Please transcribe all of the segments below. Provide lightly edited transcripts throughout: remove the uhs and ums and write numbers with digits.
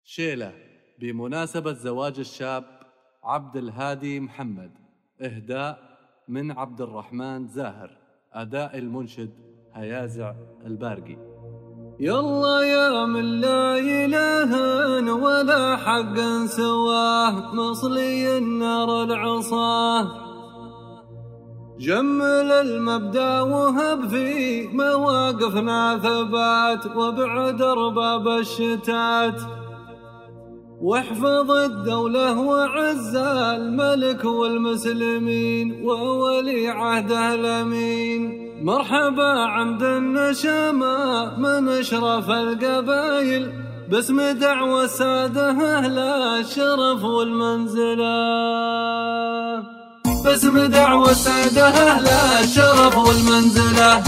شيلة بمناسبة زواج الشاب عبد الهادي محمد، إهداء من عبد الرحمن زاهر، أداء المنشد هيازع البارقي. يلا يا من لا إله ولا حق سواه، مصلي النار العصاه، جمل المبدأ وهب في مواقفنا ثبات، وابعد أرباب الشتات، واحفظ الدولة وعز الملك والمسلمين وولي عهده الأمين. مرحبا عند النشامة من أشرف القبائل، باسم دعوة السادة أهل الشرف والمنزلة، باسم دعوة السادة أهل الشرف والمنزلة.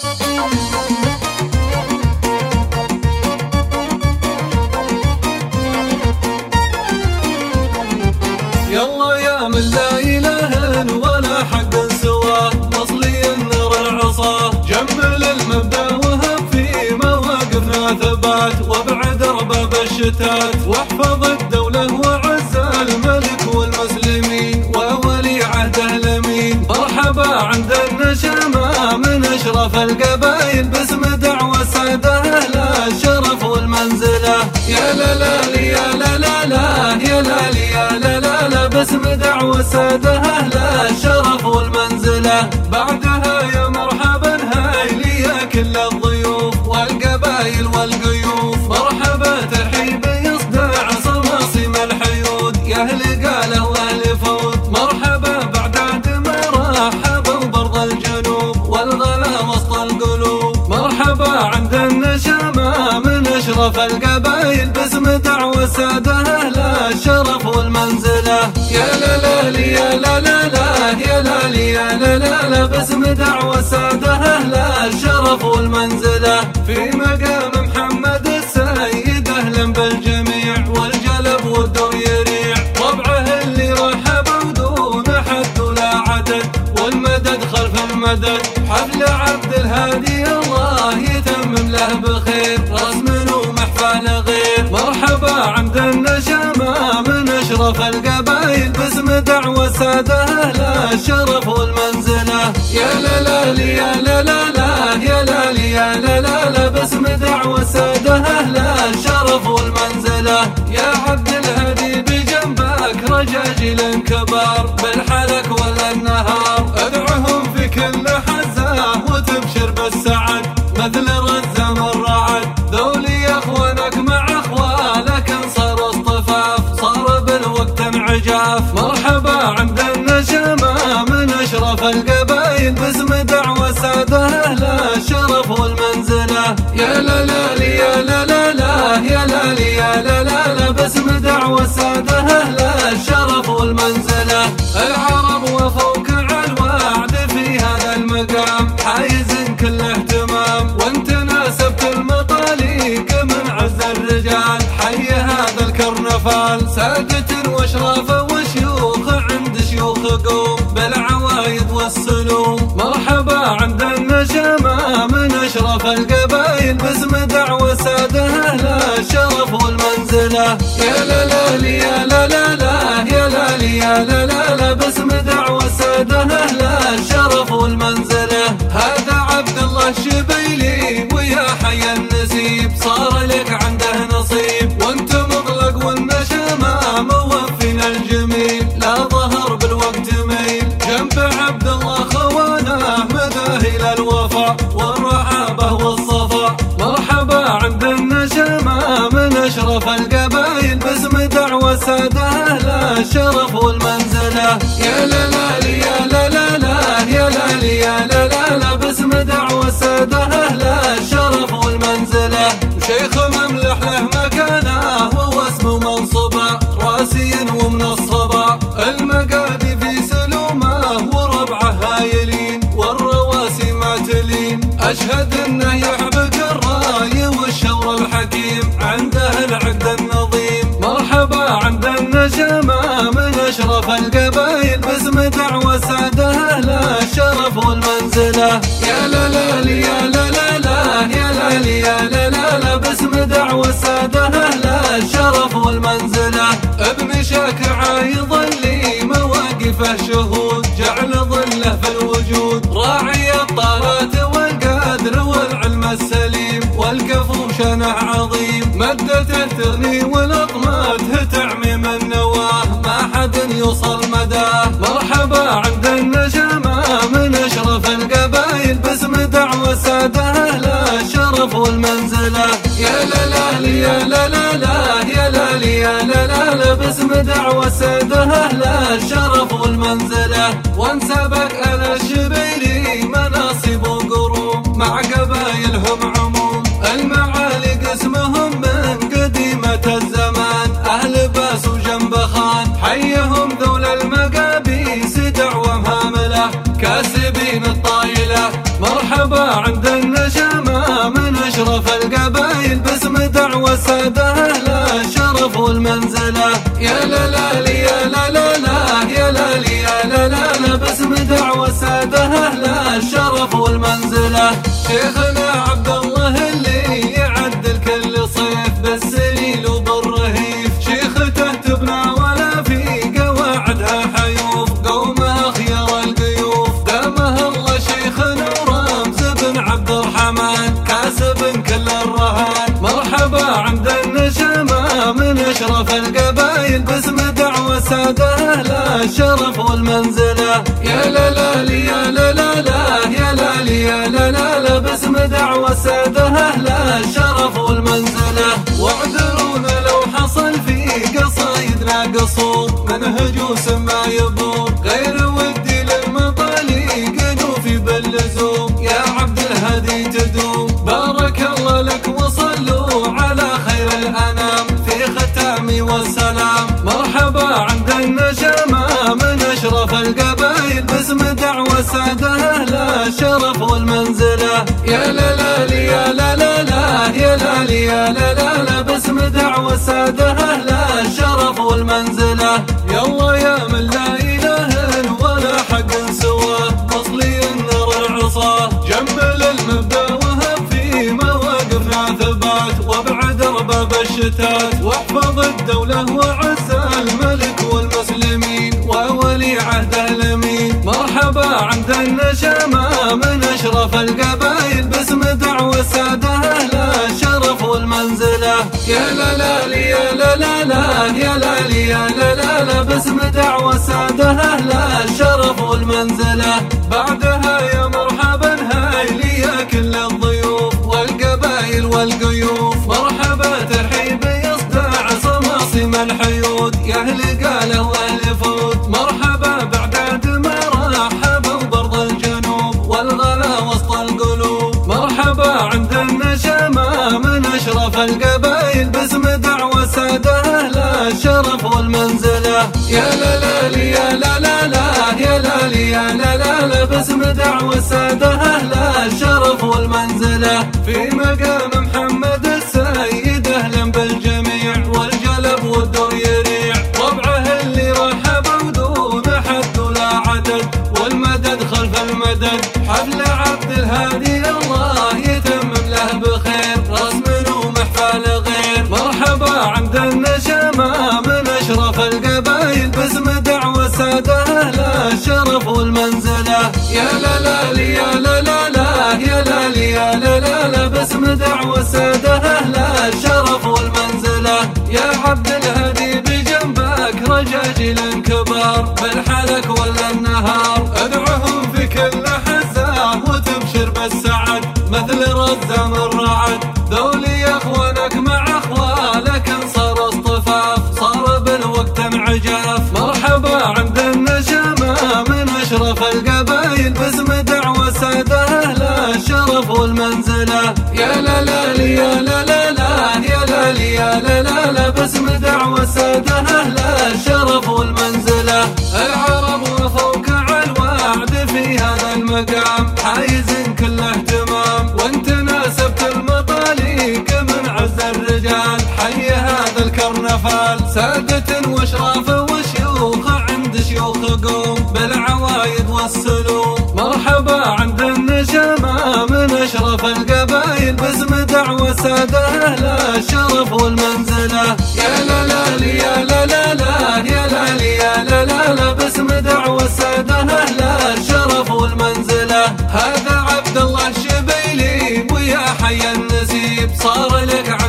يلا يا من لا إله ولا حق سواه، مصلي النار العصاه، جمل المبدأ وهب في مواقفنا ثبات، وابعد أرباب الشتات، واحفظ الدولة وعز الملك والمسلمين وولي عهده الأمين. مرحبا عند النشامة من أشرف القبائل، باسم دعوة السادة أهل الشرف والمنزلة. يا لا لا يا لا لا لا يا لا يا لا لا لا، باسم دعوة السادة أهل الشرف والمنزلة. بعدها يا مرحبا هاي لي يا كل الضيوف والقبائل والقيوف، مرحبا ترحيب يصدع صماصم الحيود، يا أهل قاله وأهل فود. مرحبا بعد عدم رحبا برض الجنوب والغلا وسط القلوب. مرحبا عند النشامة من أشرف القبائل، باسم دعوة السادة أهل الشرف والمنزلة. يا لا لا يا لا لا لا يا لا يا لا لا لا، باسم دعوة السادة أهل الشرف والمنزلة. في مقام محمد السيد أهلا بالجميع، والجلب والدر يريع، ربعه اللي رحب ودون حد ولا عدد، والمدد خلف المدد. حفل عبد الهادي الله يتمم له بخير، رسم ومحفل غير. مرحبا عند النشامة من أشرف القبائل، باسم دعوة السادة أهل الشرف والمنزلة. يا لا لا يا لا لا لا يا لا يا لا لا لا، باسم دعوة السادة أهل الشرف والمنزلة. يا عبد الهادي بجنبك رجاجيل كبار، بالحلك ولا النهار، ادعهم في كل حزة وتبشر بالسعد، مثل رزم الرعد. ذولي اخوانك مع اخوالك انصر اصطفاف، صار بالوقت انعجاف. مرحبا عند النشامة من اشرف القبائل، باسم دعوة السادة اهل الشرف والمنزلة. يا لا لا يا لا لا لا يا لا يا لا لا لا، باسم دعوة السادة اهل الشرف والمنزلة. العرب وفوق على الوعد في هذا المقام، حايز كل اهتمام، وانت ناسبت المطاليق من عز الرجال. حي هذا الكرنفال، سادة واشرافه وشيوخ عند شيوخ قوم، بالعوايد والسلوم. مرحبا عند النشامة من اشرف القبائل، باسم دعوة السادة اهل الشرف والمنزلة. يا لا لا يا لا لا لا يا لا يا لا لا لا، باسم دعوة السادة اهل الشرف والمنزلة. هذا عبد الله الشبيلي ويا حي النسيب، صار لك عنده نصيب، وانت مطلق والنشامة موفينا الجميل، لا ظهر بالوقت ميل. جنب عبد الله خوانه مذاهل الوفا والرعابة والصفا. مرحبا عند النشامة من اشرف القبائل، باسم دعوة السادة اهل الشرف والمنزلة. يا لا لا يا لا لا لا يا لا يا لا لا لا، باسم دعوة السادة اهل الشرف والمنزلة. شيخ مملح له مكانه وهو اسمه منصبه، راسي ومنصبه، المقادي في سلومه وربعه هايلين، والرواسي ماتلين. اشهد انه يحبك الراي والشور الحكيم، عنده العقد النظيم. مرحبا عند النشامة من اشرف القبائل، باسم دعوة السادة اهل الشرف والمنزلة. يا لا لا يا لا لا لا يا لا يا لا لا لا، باسم دعوة السادة اهل الشرف له عظيم، مدته تغني ولطمته تعميم النواه، ما حد يوصل مداه. مرحبا عند النجمة من أشرف القبائل، باسم دعوة سادة أهل الشرف والمنزلة. يا لا لا يا لا لا لا يا لا يا لا لا لا، باسم دعوة سادة أهل الشرف والمنزلة. وانسبك على الشبيلي مناصب وقروم، مع قبايلهم عموم المعالي قسمهم من قديمة الزمان. أهل باس وجنب خان حيهم ذول المقابيس، دعوة هاملة كاسبين الطايلة. مرحبا عند النجمة من أشرف القبائل، باسم دعوة سادة أهل الشرف والمنزلة. يا لا لا يا لا لا لا يا لا يا لا لا لا، باسم دعوة سادة أهل الشرف والمنزلة. شيخنا عبد الله اللي يعدل كل صيف بالسليل وبالرهيف، شيخته تبنى ولا في قواعدها حيوف، قومه خيار القيوف. دامه الله شيخنا ورمز بن عبد الرحمن، كاسب كل الرهان. مرحبا عند النجمة من أشرف القبائل، باسم دعوة سادة أهل الشرف والمنزلة. يا لا لا يا لا لا لا يا لا يا لا لا لا، باسم دعوة سادة أهل الشرف والمنزلة. واعذرونا لو حصل في قصايدنا قصور، من هجوس ما يبور، غير ودي للمطالي قنوفي باللزوم. يا عبد الهادي تدوم، بارك الله لك وصلوا على خير الأنام في ختامي والسلام. مرحبا عند النجمة من أشرف القبائل، باسم دعوة سادة أهل الشرف والمنزلة. يا لا لا يا لا لا لا يا لا يا لا لا لا، باسم دعوة سادة أهل الشرف والمنزلة. يلا يا من لا إله ولا حق سواه، أصلي النار العصاه، جمل المبدأ وهب في مواقفنا ثبات، وابعد رباب الشتات، واحفظ الدولة وعز الملك والمسلمين، وولي عهده الأمين. مرحبا عند النجمة من أشرف القبائل، باسم دعوة سادة أهل الشرف والمنزلة. يا لا لا يا لا لا لا يا لا يا لا لا لا، باسم دعوة سادة أهل الشرف والمنزلة. بعدها يا مرحبا هايلي يا كل الضيوف والقبائل والقيوف، مرحبا ترحيب يصدع صماصم الحيود، يا أهل قاله وأهل فود. مرحبا بعد ما رحبوا برض الجنوب والغلا وسط القلوب. مرحبا عند النجمة من أشرف القبائل، باسم دعوة سادة أهل الشرف والمنزلة. يا لا لا يا لا لا لا يا لا يا لا لا لا، باسم دعوة سادة أهل الشرف والمنزلة. في مقام محمد السيد أهلا بالجميع، والجلب والدر يريع، ربعه اللي رحبوا دون حد ولا عدد، والمدد خلف المدد. حفل عبد الهادي الله يتمم له بخير، رسم ومحفل غير. مرحبا عند النجمة من أشرف القبائل، باسم دعوة سادة أهل الشرف والمنزلة. يا لا لا يا لا لا لا يا لا يا لا لا لا، باسم دعوة سادة أهل الشرف والمنزلة. يا عبد الهادي بجنبك رجاجيل كبار، بالحلك ولا النهار ادعوهم في كل حزة وتبشر بالسعد، مثل رزام الرعد. ذولي اخوانك مع اخوالك صار اصطفاف، صار بالوقت انعجاف. مرحبا عند النجمة من اشرف القبائل، باسم دعوة سادة أهل الشرف والمنزلة. يا لا لا يا لا لا لا يا لا يا لا لا لا، باسم دعوة سادة أهل الشرف والمنزلة. العرب وفوق على الوعد في هذا المقام، حايز كل اهتمام، وانت ناسبت المطاليق من عز الرجال. حي هذا الكرنفال، سادة واشراف وشيوخ عند شيوخ قوم، بالعوايد والسلوم. مرحبا عند النجمة من أشرف القبائل، باسم دعوة سادة أهل الشرف والمنزلة. يا لا لا يا لا لا لا يا لا يا لا لا لا، باسم دعوة سادة أهل الشرف والمنزلة. هذا عبد الله الشبيلي ويا حي النسيب، صار لك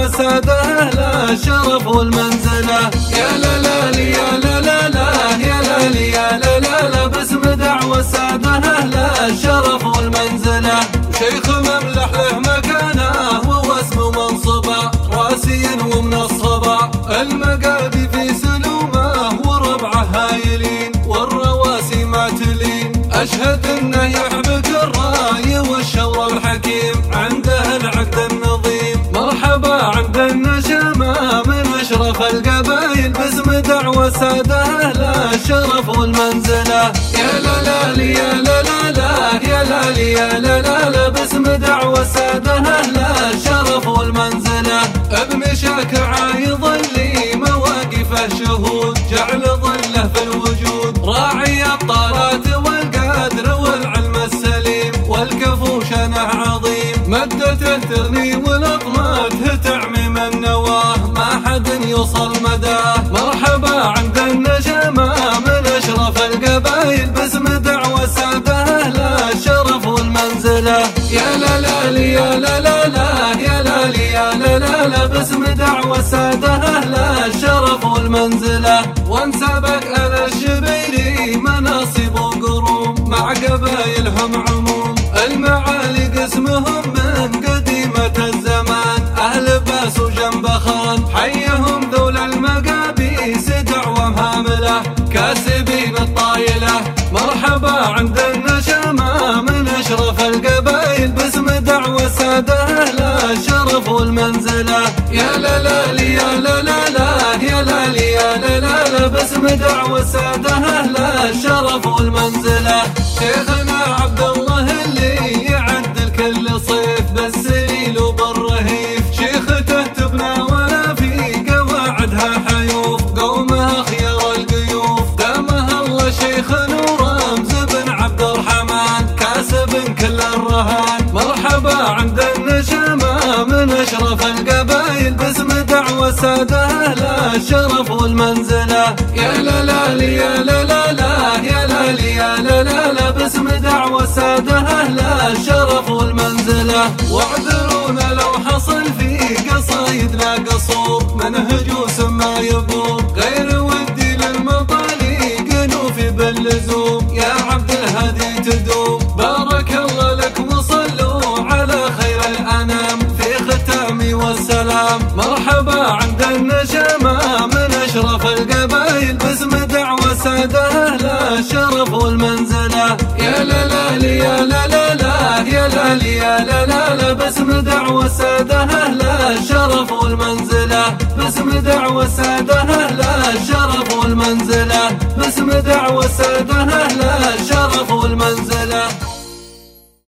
وسادة أهل الشرف والمنزلة. يا لا لا لي يا لا لا لا يا لا لي يا لا لا لا باسم دعوة سادة أهل الشرف والمنزلة. شيخ مملح له مكانه ووسم منصبه راسي ومن الصبا المقادي في سلومه وربعه هايلين والرواسي معتلين. أشهد أنه يحبك الراي والشور الحكيم عنده العقد النظيم. مرحبا عند النشامة من أشرف القبائل باسم دعوة سادة أهل الشرف والمنزلة. يا لا لا لي يا لا لا لا يا لا لي يا لا لا لا باسم دعوة سادة أهل الشرف والمنزلة. ابن شاكر عايض لي مواقفه شهود جعل ظله في الوجود راعي الطارات والقدر والعلم السليم والكفو شانه عظيم. مدته ترني ولطمته تعميم النواه ما حد يوصل مداه. مرحبا عند النجمة من أشرف القبائل باسم دعوة سادة أهل الشرف والمنزلة. يا لا لا لي يا لا لا لا يا لا لي يا لا لا لا باسم دعوة سادة أهل الشرف والمنزلة. وانسابك أنا الشبيلي مناصب وقروم مع قبايلهم عموم المعالي قسمهم من قديمة الزمان. أهل باس وجنب خان حيهم ذول المقابيس دعوة مهاملة كاسبين الطايلة. مرحبا عند النشامة من أشرف القبائل باسم دعوة سادة أهل الشرف والمنزلة. يا لا لا لي يا لا لا لا يا لا لي يا لا لا لا باسم دعوة سادة أهل الشرف والمنزلة. شيخنا عبد الله اللي يعدل كل صيف بالسليل وبالرهيف شيخته تبنى ولا في قواعدها حيوف قومها خيار القيوف. دامها الله شيخ ورمز بن عبد الرحمن كاسب كل الرهان. مرحبا عند النشامة من أشرف القبائل باسم دعوة سادة أهل الشرف والمنزلة. يا لا لا لي يا لا لا لا يا لا لي يا لا لا لا باسم دعوة سادة أهل الشرف والمنزلة. واعذرونا لو حصل في قصايد لا قصور منهجوس ما يبور غير ودي للمطاليق نوفي باللزوم. يا عبد الهادي تدوم بارك الله لك وصلوا على خير الأنام في ختامي والسلام. مرحبا عند النجمة من أشرف القبائل باسم دعوة سادة أهل الشرف والمنزلة. يا لا لا لي يا لا لا لا يا لا لي يا لا لا لا باسم دعوة سادة أهل الشرف والمنزلة. باسم دعوة سادة أهل الشرف والمنزلة. باسم دعوة سادة أهل الشرف والمنزلة.